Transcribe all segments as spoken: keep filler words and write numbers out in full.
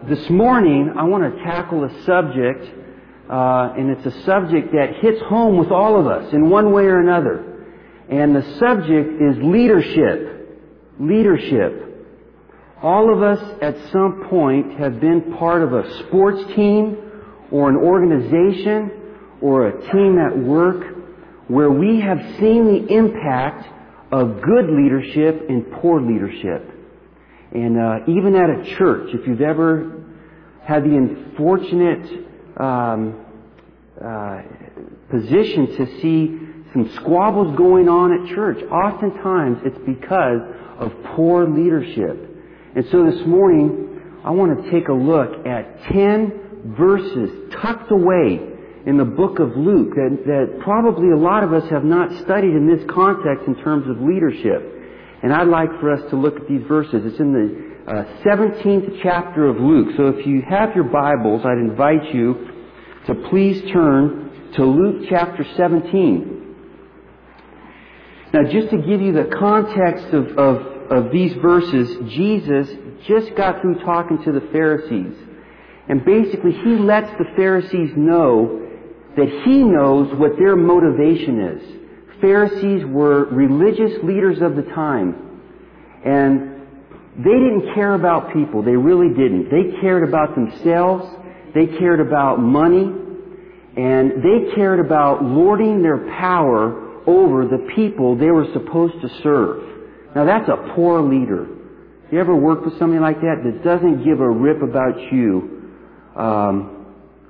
This morning, I want to tackle a subject, uh, and it's a subject that hits home with all of us in one way or another. And the subject is leadership. Leadership. All of us at some point have been part of a sports team or an organization or a team at work where we have seen the impact of good leadership and poor leadership. And uh, even at a church, if you've ever had the unfortunate um, uh, position to see some squabbles going on at church, oftentimes it's because of poor leadership. And so this morning, I want to take a look at ten verses tucked away in the book of Luke that, that probably a lot of us have not studied in this context in terms of leadership. And I'd like for us to look at these verses. It's in the uh, seventeenth chapter of Luke. So if you have your Bibles, I'd invite you to please turn to Luke chapter seventeen. Now, just to give you the context of, of, of these verses, Jesus just got through talking to the Pharisees. And basically, He lets the Pharisees know that He knows what their motivation is. Pharisees were religious leaders of the time, and they didn't care about people. They really didn't. They cared about themselves. They cared about money, and they cared about lording their power over the people they were supposed to serve. Now that's a poor leader. You ever work with somebody like that that doesn't give a rip about you um,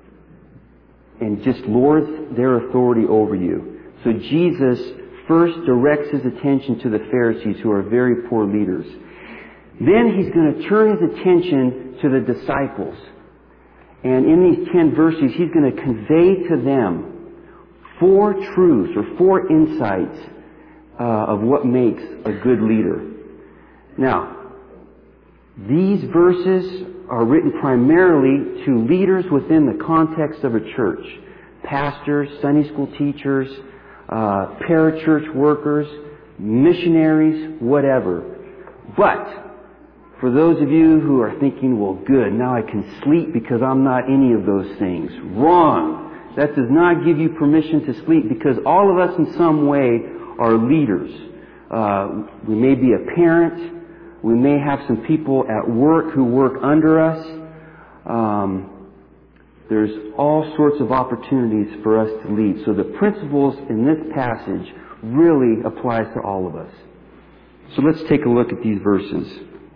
and just lords their authority over you? So Jesus first directs His attention to the Pharisees, who are very poor leaders. Then He's going to turn His attention to the disciples. And in these ten verses, He's going to convey to them four truths or four insights uh, of what makes a good leader. Now, these verses are written primarily to leaders within the context of a church. Pastors, Sunday school teachers, Uh, parachurch workers, missionaries, whatever. But for those of you who are thinking, well, good, now I can sleep because I'm not any of those things. Wrong. That does not give you permission to sleep, because all of us in some way are leaders. Uh, we may be a parent. We may have some people at work who work under us. Um, There's all sorts of opportunities for us to lead. So the principles in this passage really applies to all of us. So let's take a look at these verses.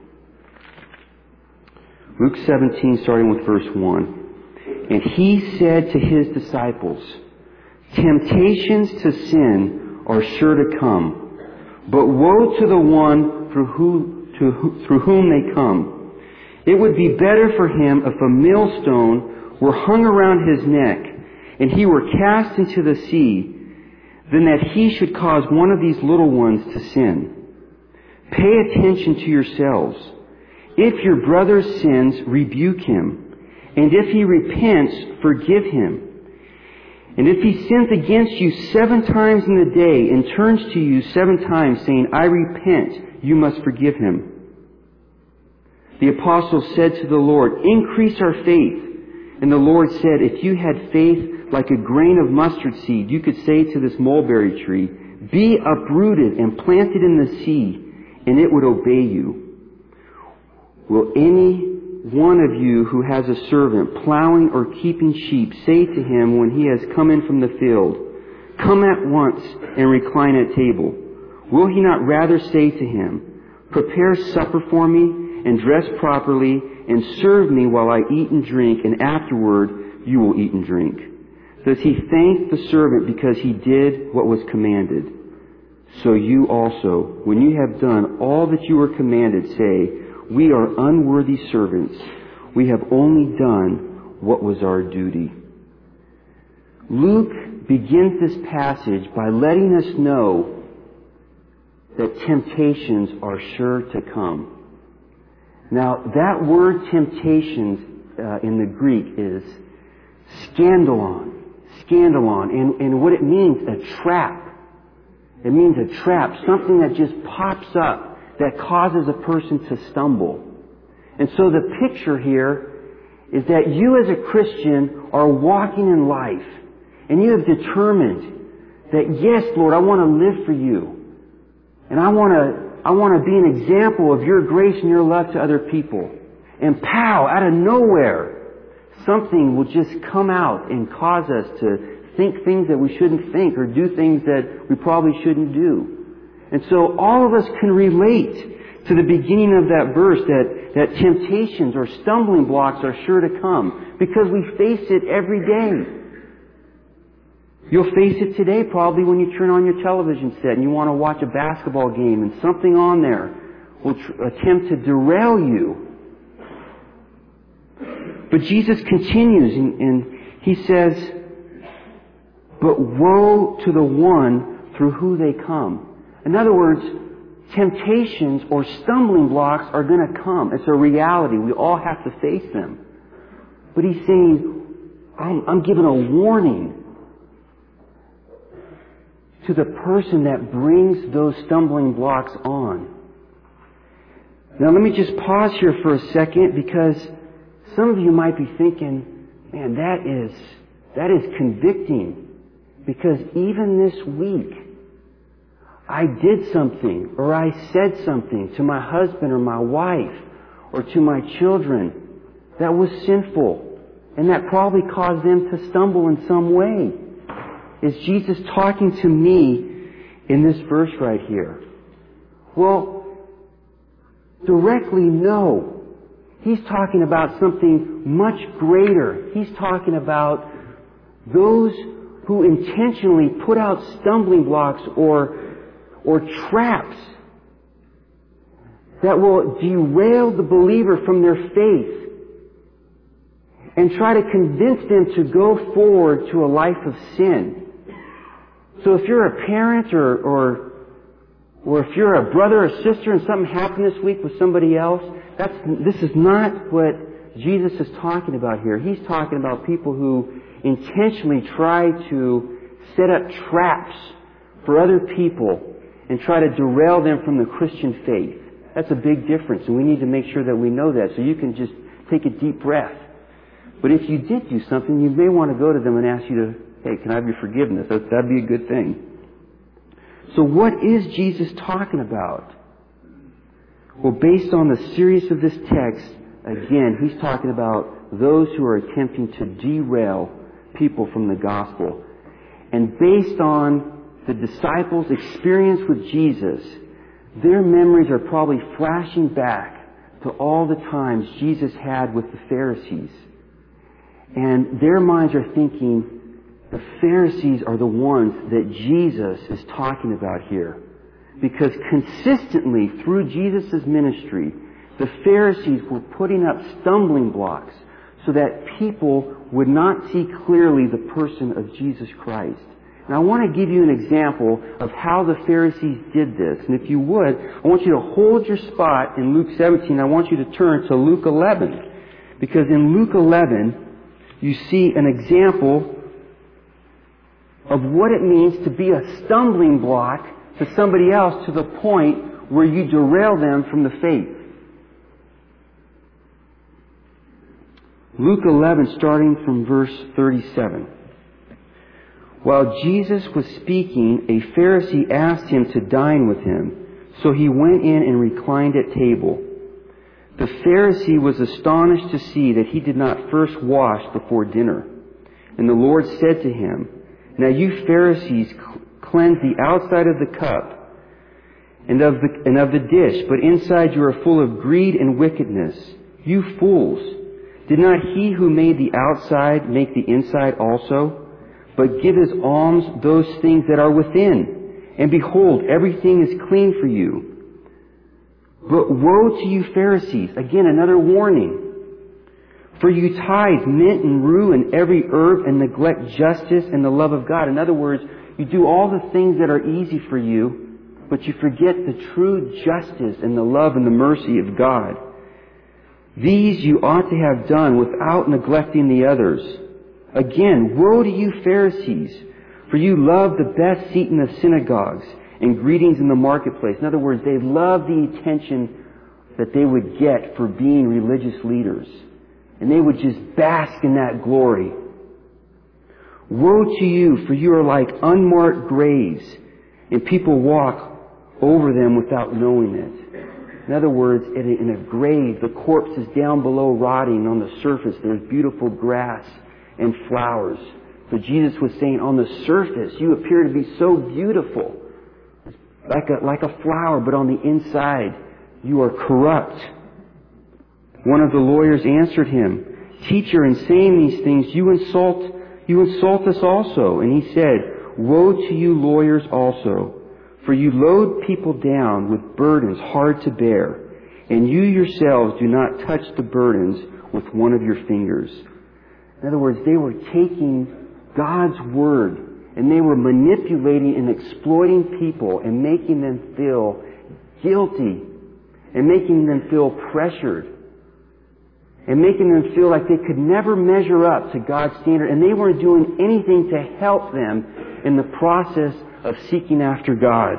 Luke seventeen, starting with verse one. And He said to His disciples, temptations to sin are sure to come, but woe to the one through, who, to, through whom they come. It would be better for him if a millstone were hung around his neck, and he were cast into the sea, than that he should cause one of these little ones to sin. Pay attention to yourselves. If your brother sins, rebuke him. And if he repents, forgive him. And if he sins against you seven times in the day and turns to you seven times saying, I repent, you must forgive him. The apostle said to the Lord, increase our faith. And the Lord said, if you had faith like a grain of mustard seed, you could say to this mulberry tree, be uprooted and planted in the sea, and it would obey you. Will any one of you who has a servant plowing or keeping sheep say to him when he has come in from the field, come at once and recline at table? Will he not rather say to him, prepare supper for me and dress properly and serve me while I eat and drink, and afterward you will eat and drink? Does he thank the servant because he did what was commanded? So you also, when you have done all that you were commanded, say, we are unworthy servants. We have only done what was our duty. Luke begins this passage by letting us know that temptations are sure to come. Now, that word temptations uh, in the Greek is scandalon. Scandalon. And, and what it means, a trap. It means a trap. Something that just pops up that causes a person to stumble. And so the picture here is that you as a Christian are walking in life and you have determined that, yes, Lord, I want to live for you. And I want to, I want to be an example of your grace and your love to other people. And pow, out of nowhere, something will just come out and cause us to think things that we shouldn't think or do things that we probably shouldn't do. And so all of us can relate to the beginning of that verse that, that temptations or stumbling blocks are sure to come because we face it every day. You'll face it today probably when you turn on your television set and you want to watch a basketball game and something on there will tr- attempt to derail you. But Jesus continues and, and He says, but woe to the one through who they come. In other words, temptations or stumbling blocks are going to come. It's a reality. We all have to face them. But He's saying, I'm, I'm giving a warning to the person that brings those stumbling blocks on. Now let me just pause here for a second because some of you might be thinking, man, that is, that is convicting. Because even this week, I did something or I said something to my husband or my wife or to my children that was sinful and that probably caused them to stumble in some way. Is Jesus talking to me in this verse right here? Well, directly no. He's talking about something much greater. He's talking about those who intentionally put out stumbling blocks or or traps that will derail the believer from their faith and try to convince them to go forward to a life of sin. So if you're a parent or or or if you're a brother or sister and something happened this week with somebody else, that's this is not what Jesus is talking about here. He's talking about people who intentionally try to set up traps for other people and try to derail them from the Christian faith. That's a big difference, and we need to make sure that we know that so you can just take a deep breath. But if you did do something, you may want to go to them and ask you to, hey, can I have your forgiveness? That would be a good thing. So what is Jesus talking about? Well, based on the seriousness of this text, again, He's talking about those who are attempting to derail people from the gospel. And based on the disciples' experience with Jesus, their memories are probably flashing back to all the times Jesus had with the Pharisees. And their minds are thinking, the Pharisees are the ones that Jesus is talking about here. Because consistently through Jesus' ministry, the Pharisees were putting up stumbling blocks so that people would not see clearly the person of Jesus Christ. And I want to give you an example of how the Pharisees did this. And if you would, I want you to hold your spot in Luke seventeen. I want you to turn to Luke eleven. Because in Luke eleven, you see an example of what it means to be a stumbling block to somebody else to the point where you derail them from the faith. Luke eleven, starting from verse thirty-seven. While Jesus was speaking, a Pharisee asked Him to dine with him. So He went in and reclined at table. The Pharisee was astonished to see that He did not first wash before dinner. And the Lord said to him, now you Pharisees cleanse the outside of the cup and of the, and of the dish, but inside you are full of greed and wickedness. You fools! Did not He who made the outside make the inside also? But give as alms those things that are within. And behold, everything is clean for you. But woe to you Pharisees! Again, another warning. For you tithe mint and rue and every herb and neglect justice and the love of God. In other words, you do all the things that are easy for you, but you forget the true justice and the love and the mercy of God. These you ought to have done without neglecting the others. Again, woe to you Pharisees, for you love the best seat in the synagogues and greetings in the marketplace. In other words, they love the attention that they would get for being religious leaders. And they would just bask in that glory. Woe to you, for you are like unmarked graves, and people walk over them without knowing it. In other words, in a grave, the corpse is down below rotting. On the surface, there's beautiful grass and flowers. So Jesus was saying, on the surface, you appear to be so beautiful, like a, like a flower, but on the inside, you are corrupt. One of the lawyers answered him, Teacher, in saying these things, you insult, you insult us also. And he said, Woe to you lawyers also, for you load people down with burdens hard to bear, and you yourselves do not touch the burdens with one of your fingers. In other words, they were taking God's Word and they were manipulating and exploiting people and making them feel guilty and making them feel pressured and making them feel like they could never measure up to God's standard, and they weren't doing anything to help them in the process of seeking after God.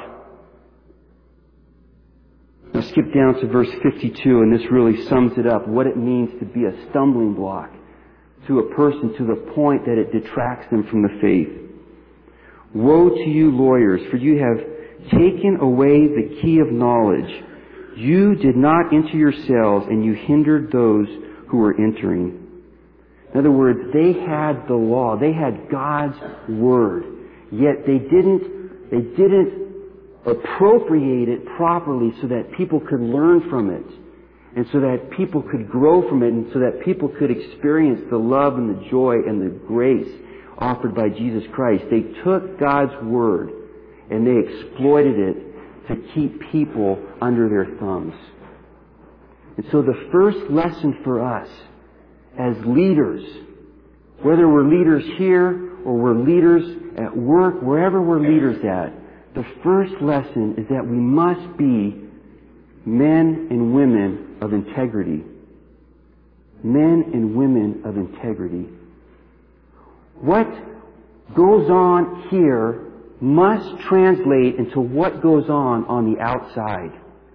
Now skip down to verse fifty-two, and this really sums it up, what it means to be a stumbling block to a person to the point that it detracts them from the faith. Woe to you lawyers, for you have taken away the key of knowledge. You did not enter your cells, and you hindered those who were entering. In other words, they had the law. They had God's Word. Yet they didn't, they didn't appropriate it properly so that people could learn from it. And so that people could grow from it. And so that people could experience the love and the joy and the grace offered by Jesus Christ. They took God's Word and they exploited it to keep people under their thumbs. And so the first lesson for us as leaders, whether we're leaders here or we're leaders at work, wherever we're leaders at, the first lesson is that we must be men and women of integrity. Men and women of integrity. What goes on here must translate into what goes on on the outside.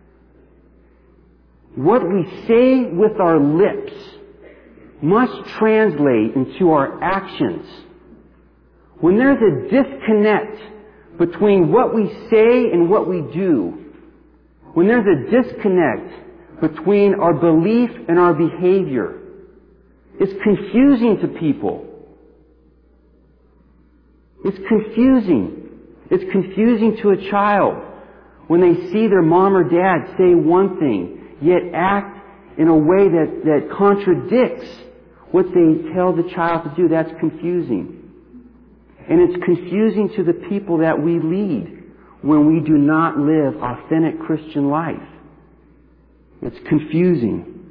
What we say with our lips must translate into our actions. When there's a disconnect between what we say and what we do, when there's a disconnect between our belief and our behavior, it's confusing to people. It's confusing. It's confusing to a child when they see their mom or dad say one thing, yet act in a way that, that contradicts what they tell the child to do. That's confusing. And it's confusing to the people that we lead when we do not live authentic Christian life. It's confusing.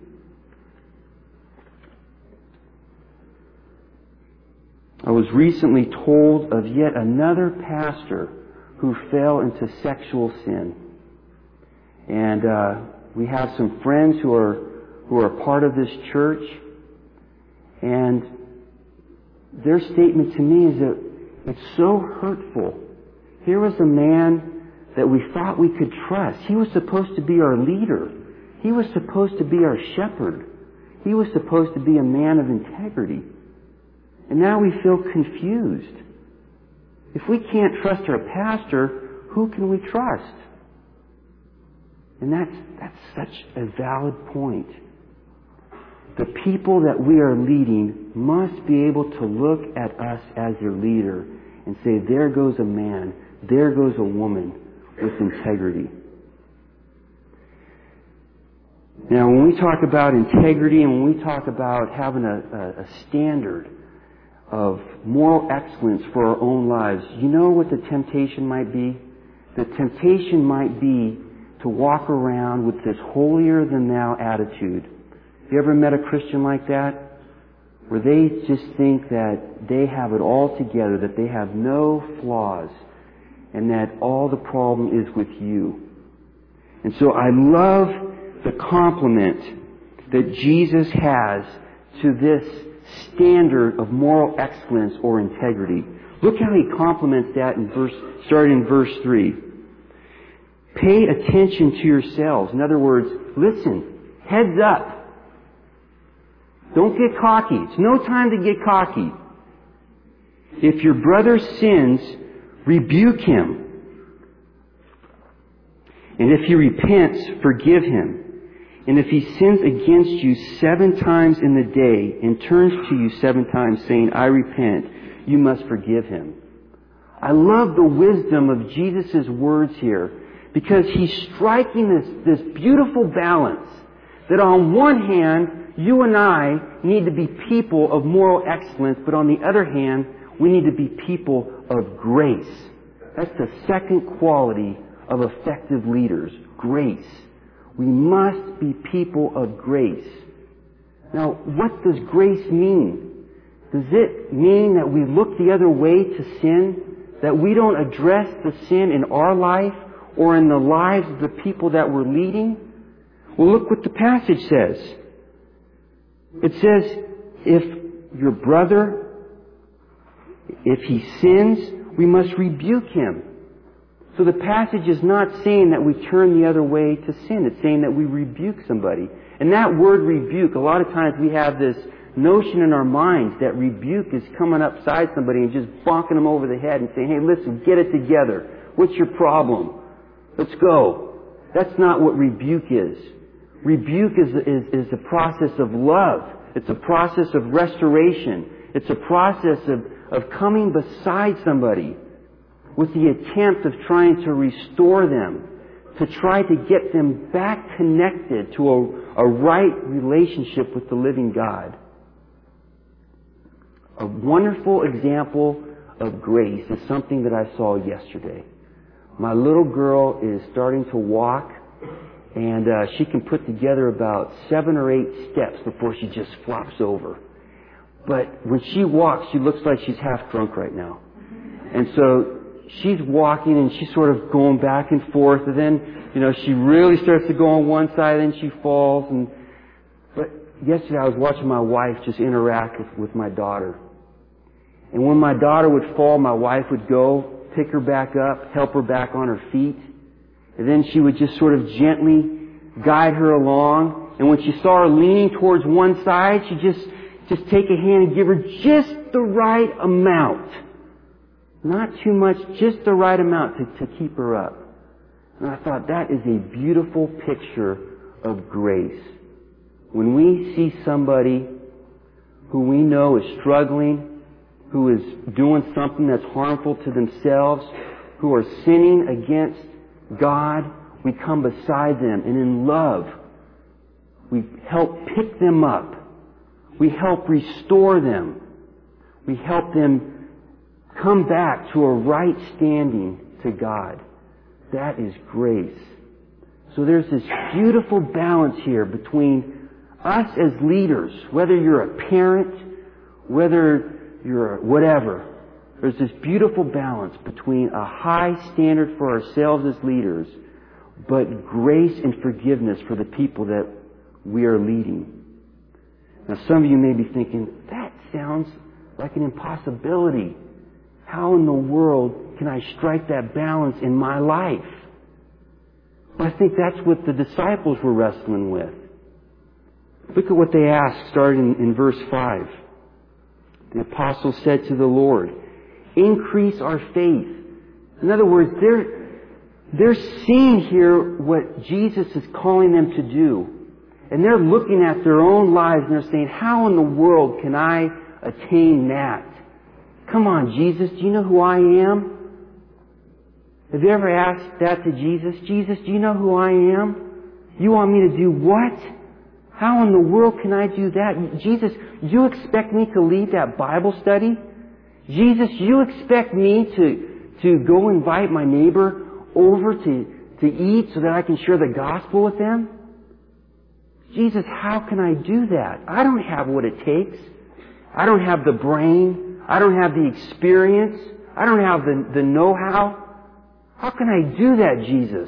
I was recently told of yet another pastor who fell into sexual sin. And uh, we have some friends who are who are part of this church, and their statement to me is that it's so hurtful. Here was a man that we thought we could trust. He was supposed to be our leader. He was supposed to be our shepherd. He was supposed to be a man of integrity. And now we feel confused. If we can't trust our pastor, who can we trust? And that's, that's such a valid point. The people that we are leading must be able to look at us as their leader and say, there goes a man, there goes a woman with integrity. Now, when we talk about integrity and when we talk about having a, a, a standard of moral excellence for our own lives, you know what the temptation might be? The temptation might be to walk around with this holier-than-thou attitude. Have you ever met a Christian like that? Where they just think that they have it all together, that they have no flaws, and that all the problem is with you. And so I love the compliment that Jesus has to this standard of moral excellence or integrity. Look how he compliments that in verse, starting in verse three. Pay attention to yourselves. In other words, listen, heads up. Don't get cocky. It's no time to get cocky. If your brother sins, rebuke him. And if he repents, forgive him. And if he sins against you seven times in the day and turns to you seven times saying, I repent, you must forgive him. I love the wisdom of Jesus' words here because he's striking this, this beautiful balance that on one hand, you and I need to be people of moral excellence, but on the other hand, we need to be people of grace. That's the second quality of effective leaders, grace. We must be people of grace. Now, what does grace mean? Does it mean that we look the other way to sin? That we don't address the sin in our life or in the lives of the people that we're leading? Well, look what the passage says. It says, if your brother, if he sins, we must rebuke him. So the passage is not saying that we turn the other way to sin. It's saying that we rebuke somebody. And that word rebuke, a lot of times we have this notion in our minds that rebuke is coming upside somebody and just bonking them over the head and saying, hey, listen, get it together. What's your problem? Let's go. That's not what rebuke is. Rebuke is, is, is a process of love. It's a process of restoration. It's a process of, of coming beside somebody with the attempt of trying to restore them, to try to get them back connected to a, a right relationship with the living God. A wonderful example of grace is something that I saw yesterday. My little girl is starting to walk, and uh, she can put together about seven or eight steps before she just flops over. But when she walks, she looks like she's half drunk right now. And so she's walking and she's sort of going back and forth, and then, you know, she really starts to go on one side and then she falls. And but yesterday I was watching my wife just interact with, with my daughter. And when my daughter would fall, my wife would go, pick her back up, help her back on her feet. And then she would just sort of gently guide her along. And when she saw her leaning towards one side, she'd just, just take a hand and give her just the right amount. Not too much, just the right amount to, to keep her up. And I thought that is a beautiful picture of grace. When we see somebody who we know is struggling, who is doing something that's harmful to themselves, who are sinning against God, we come beside them and in love, we help pick them up. We help restore them. We help them come back to a right standing to God. That is grace. So there's this beautiful balance here between us as leaders, whether you're a parent, whether you're a whatever. There's this beautiful balance between a high standard for ourselves as leaders, but grace and forgiveness for the people that we are leading. Now some of you may be thinking, that sounds like an impossibility. How in the world can I strike that balance in my life? Well, I think that's what the disciples were wrestling with. Look at what they asked starting in verse five. The apostles said to the Lord, increase our faith. In other words, they're, they're seeing here what Jesus is calling them to do. And they're looking at their own lives and they're saying, how in the world can I attain that? Come on, Jesus, do you know who I am? Have you ever asked that to Jesus? Jesus, do you know who I am? You want me to do what? How in the world can I do that? Jesus, you expect me to lead that Bible study? Jesus, you expect me to, to go invite my neighbor over to, to eat so that I can share the gospel with them? Jesus, how can I do that? I don't have what it takes. I don't have the brain. I don't have the experience. I don't have the, the know-how. How can I do that, Jesus?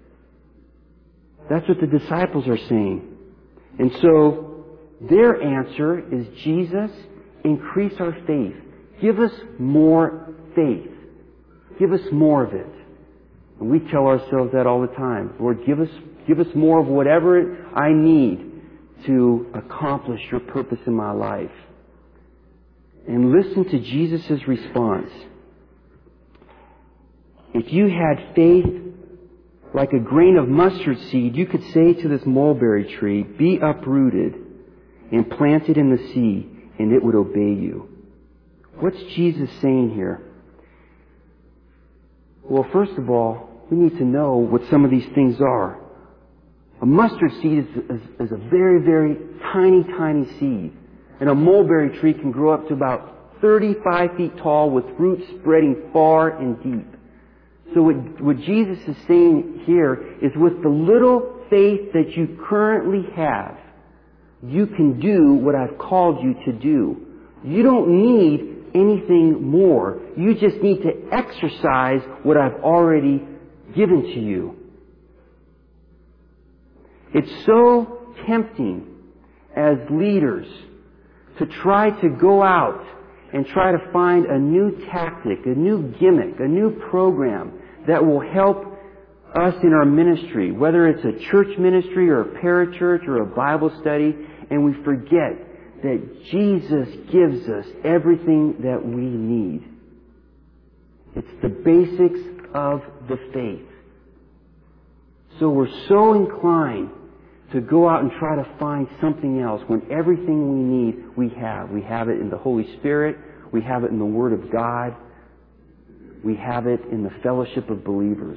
That's what the disciples are saying. And so their answer is, Jesus, increase our faith. Give us more faith. Give us more of it. And we tell ourselves that all the time. Lord, give us, give us more of whatever I need to accomplish your purpose in my life. And listen to Jesus' response. If you had faith like a grain of mustard seed, you could say to this mulberry tree, be uprooted and planted in the sea, and it would obey you. What's Jesus saying here? Well, first of all, we need to know what some of these things are. A mustard seed is, is, is a very, very tiny, tiny seed. And a mulberry tree can grow up to about thirty-five feet tall with roots spreading far and deep. So what, what Jesus is saying here is with the little faith that you currently have, you can do what I've called you to do. You don't need anything more. You just need to exercise what I've already given to you. It's so tempting as leaders to try to go out and try to find a new tactic, a new gimmick, a new program that will help us in our ministry, whether it's a church ministry or a parachurch or a Bible study, and we forget that Jesus gives us everything that we need. It's the basics of the faith. So we're so inclined to go out and try to find something else when everything we need, we have. We have it in the Holy Spirit. We have it in the Word of God. We have it in the fellowship of believers.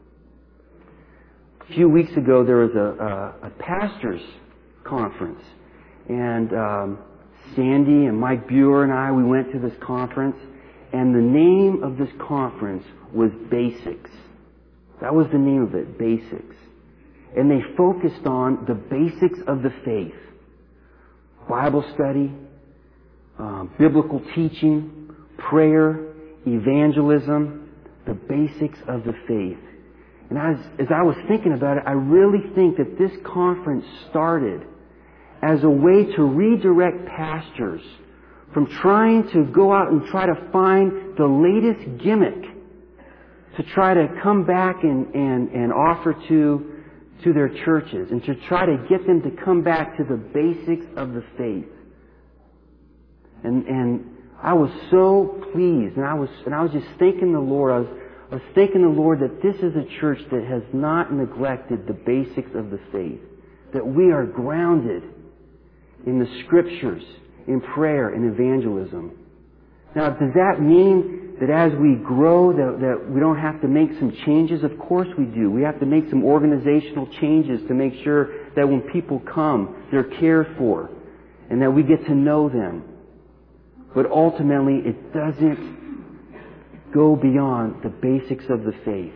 A few weeks ago, there was a, a, a pastor's conference. And um, Sandy and Mike Buer and I, we went to this conference. And the name of this conference was Basics. That was the name of it, Basics. And they focused on the basics of the faith. Bible study, um, biblical teaching, prayer, evangelism, the basics of the faith. And as, as I was thinking about it, I really think that this conference started as a way to redirect pastors from trying to go out and try to find the latest gimmick to try to come back and, and, and offer to to their churches and to try to get them to come back to the basics of the faith. And and I was so pleased, and I was and I was just thanking the Lord. I was I was thanking the Lord that this is a church that has not neglected the basics of the faith. That we are grounded in the Scriptures, in prayer and evangelism. Now, does that mean that as we grow, that, that we don't have to make some changes? Of course we do. We have to make some organizational changes to make sure that when people come, they're cared for and that we get to know them. But ultimately, it doesn't go beyond the basics of the faith.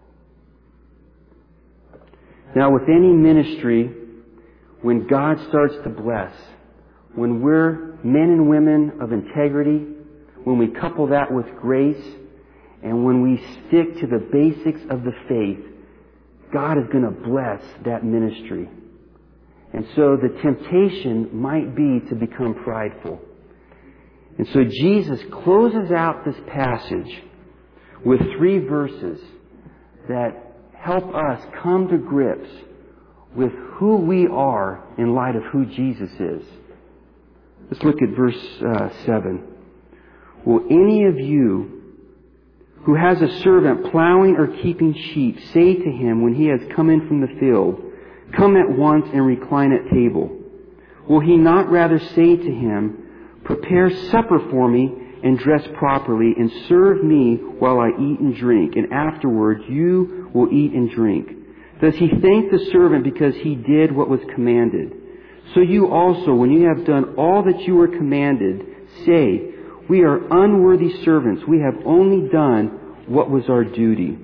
Now, with any ministry, when God starts to bless, when we're men and women of integrity, when we couple that with grace, and when we stick to the basics of the faith, God is going to bless that ministry. And so the temptation might be to become prideful. And so Jesus closes out this passage with three verses that help us come to grips with who we are in light of who Jesus is. Let's look at verse uh, seven. Will any of you who has a servant plowing or keeping sheep say to him when he has come in from the field, come at once and recline at table? Will he not rather say to him, prepare supper for me and dress properly and serve me while I eat and drink, and afterwards you will eat and drink? Does he thank the servant because he did what was commanded? So you also, when you have done all that you were commanded, say, we are unworthy servants. We have only done what was our duty.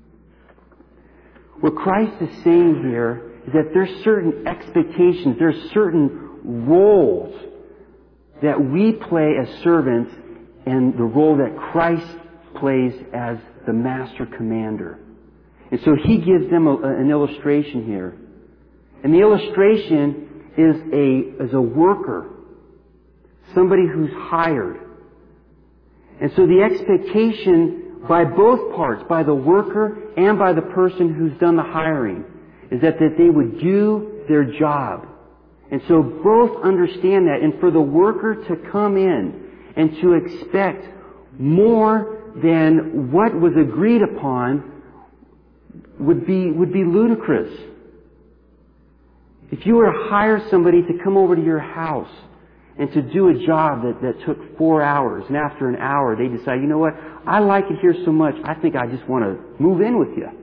What Christ is saying here is that there's certain expectations, there's certain roles that we play as servants and the role that Christ plays as the master commander. And so he gives them a, an illustration here. And the illustration is a, is a worker, somebody who's hired. And so the expectation by both parts, by the worker and by the person who's done the hiring, is that, that they would do their job And so both understand that. And for the worker to come in and to expect more than what was agreed upon would be, would be ludicrous. If you were to hire somebody to come over to your house and to do a job that, that took four hours, and after an hour they decide, you know what, I like it here so much, I think I just want to move in with you.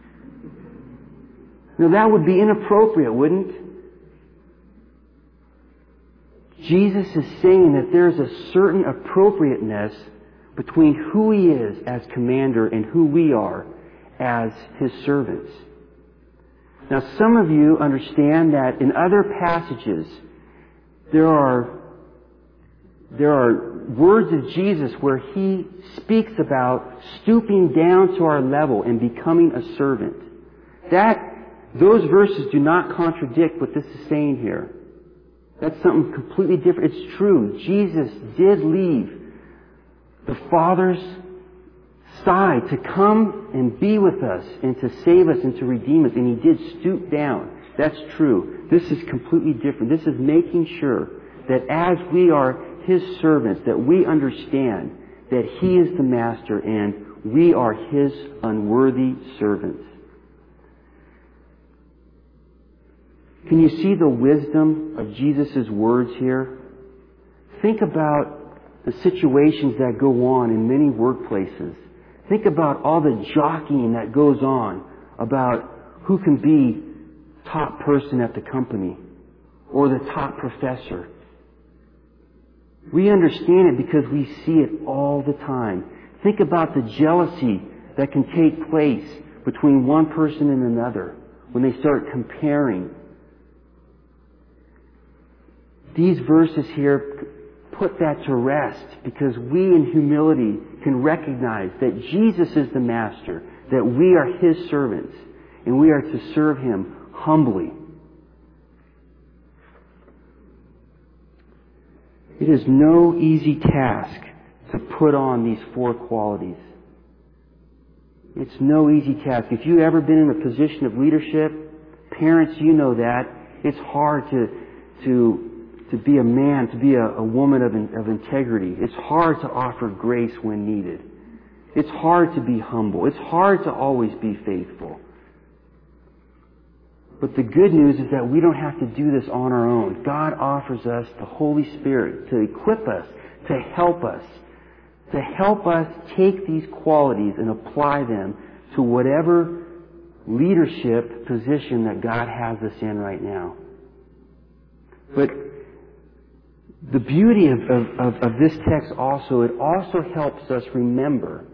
Now that would be inappropriate, wouldn't it? Jesus is saying that there's a certain appropriateness between who He is as commander and who we are as His servants. Now, some of you understand that in other passages, there are, there are words of Jesus where He speaks about stooping down to our level and becoming a servant. That, those verses do not contradict what this is saying here. That's something completely different. It's true. Jesus did leave the Father's side to come and be with us and to save us and to redeem us. And He did stoop down. That's true. This is completely different. This is making sure that as we are His servants, that we understand that He is the Master and we are His unworthy servants. Can you see the wisdom of Jesus' words here? Think about the situations that go on in many workplaces. Think about all the jockeying that goes on about who can be top person at the company or the top professor. We understand it because we see it all the time. Think about the jealousy that can take place between one person and another when they start comparing. These verses here put that to rest because we in humility can recognize that Jesus is the Master, that we are His servants, and we are to serve Him humbly. It is no easy task to put on these four qualities. It's no easy task. If you've ever been in a position of leadership, parents, you know that. It's hard to, to To be a man, to be a, a woman of, of integrity. It's hard to offer grace when needed. It's hard to be humble. It's hard to always be faithful. But the good news is that we don't have to do this on our own. God offers us the Holy Spirit to equip us, to help us, to help us take these qualities and apply them to whatever leadership position that God has us in right now. But the beauty of, of, of this text also, it also helps us remember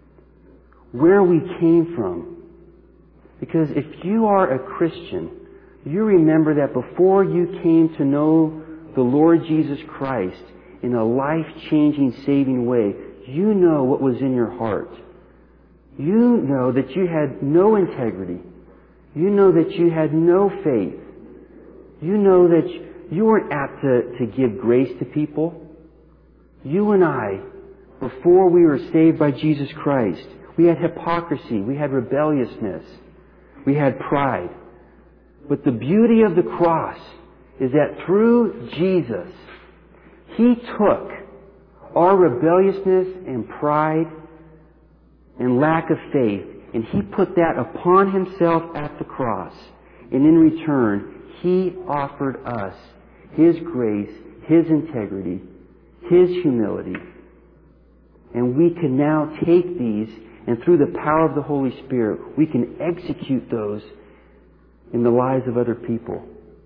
where we came from. Because if you are a Christian, you remember that before you came to know the Lord Jesus Christ in a life-changing, saving way, you know what was in your heart. You know that you had no integrity. You know that you had no faith. You know that you, You weren't apt to, to give grace to people. You and I, before we were saved by Jesus Christ, we had hypocrisy, we had rebelliousness, we had pride. But the beauty of the cross is that through Jesus, He took our rebelliousness and pride and lack of faith, and He put that upon Himself at the cross. And in return, He offered us His grace, His integrity, His humility. And we can now take these, and through the power of the Holy Spirit, we can execute those in the lives of other people.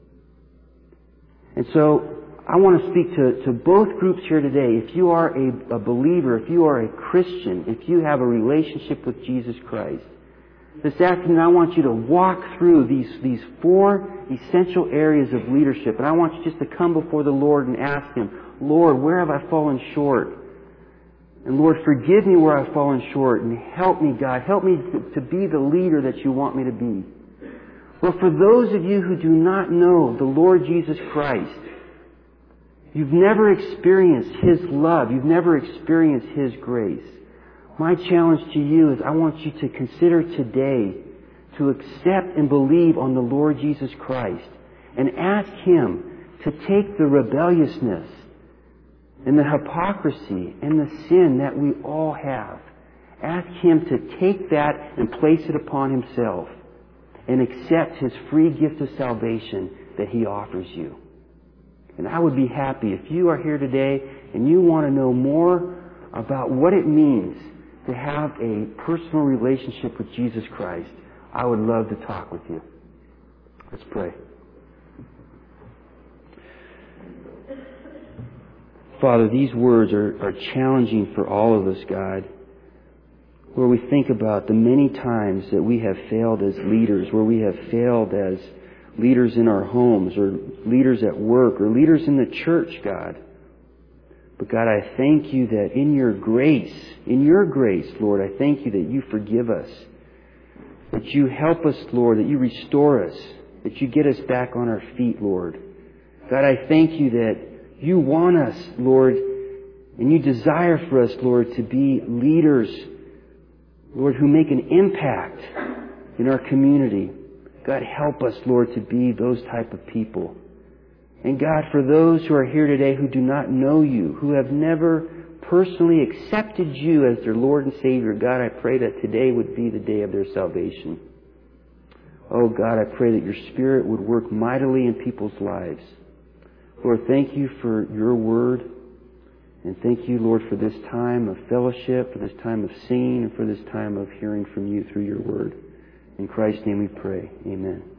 And so, I want to speak to, to both groups here today. If you are a, a believer, if you are a Christian, if you have a relationship with Jesus Christ, this afternoon I want you to walk through these, these four essential areas of leadership. And I want you just to come before the Lord and ask Him, Lord, where have I fallen short? And Lord, forgive me where I've fallen short. And help me, God. Help me to, to be the leader that You want me to be. Well, for those of you who do not know the Lord Jesus Christ, you've never experienced His love. You've never experienced His grace. My challenge to you is I want you to consider today to accept and believe on the Lord Jesus Christ and ask Him to take the rebelliousness and the hypocrisy and the sin that we all have. Ask Him to take that and place it upon Himself and accept His free gift of salvation that He offers you. And I would be happy if you are here today and you want to know more about what it means to have a personal relationship with Jesus Christ. I would love to talk with you. Let's pray. Father, these words are, are challenging for all of us, God. Where we think about the many times that we have failed as leaders, where we have failed as leaders in our homes, or leaders at work, or leaders in the church, God. But God, I thank You that in Your grace, in Your grace, Lord, I thank You that You forgive us, that You help us, Lord, that You restore us, that You get us back on our feet, Lord. God, I thank You that You want us, Lord, and You desire for us, Lord, to be leaders, Lord, who make an impact in our community. God, help us, Lord, to be those type of people. And God, for those who are here today who do not know You, who have never personally accepted You as their Lord and Savior, God, I pray that today would be the day of their salvation. Oh God, I pray that Your Spirit would work mightily in people's lives. Lord, thank You for Your Word. And thank You, Lord, for this time of fellowship, for this time of singing, and for this time of hearing from You through Your Word. In Christ's name we pray. Amen.